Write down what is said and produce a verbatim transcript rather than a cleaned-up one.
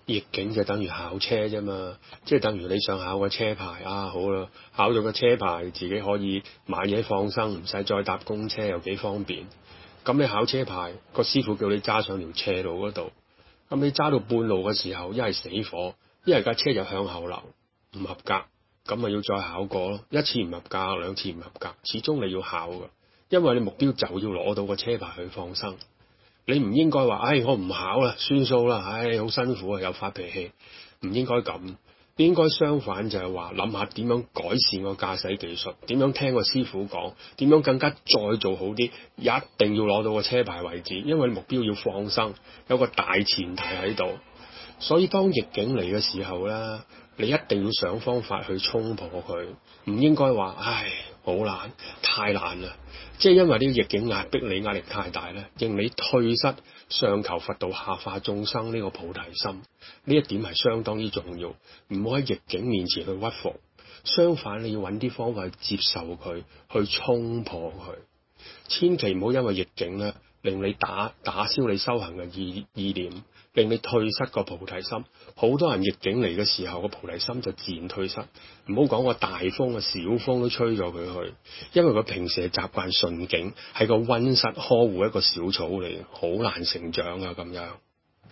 逆境就等於考車啫嘛，即係等於你想考個車牌啊，好啦，考咗個車牌，自己可以買嘢放生，唔使再搭公車，又幾方便。咁你考車牌，個師傅叫你揸上條斜路嗰度，咁你揸到半路嘅時候，一係死火，一係架車就向後流，唔合格，咁咪要再考過咯。一次唔合格，兩次唔合格，始終你要考㗎，因為你目標就要攞到個車牌去放生。你唔應該話，唉，我唔考啦，算數啦，唉，好辛苦啊，又發脾氣，唔應該咁。應該相反，就係話諗下點樣改善個駕駛技術，點樣聽個師傅講，點樣更加再做好啲，一定要攞到個車牌為止，因為目標要放生，有個大前提喺度。所以當逆境嚟嘅時候咧，你一定要想方法去衝破佢，唔應該話，唉，好難，太難啦。即係因為呢個逆境壓迫你，壓力太大咧，令你退失上求佛道下化眾生呢個菩提心，呢一點係相當之重要。唔好喺逆境面前去屈服，相反你要揾啲方法去接受佢，去衝破佢。千祈唔好因為逆境咧，令你打打消你修行嘅意意念，令你退失個菩提心。好多人逆境嚟嘅時候，個菩提心就自然退失。唔好講個大風啊，小風都吹咗佢去，因為佢平時係習慣順境，係個溫室呵護一個小草嚟，好難成長啊咁樣。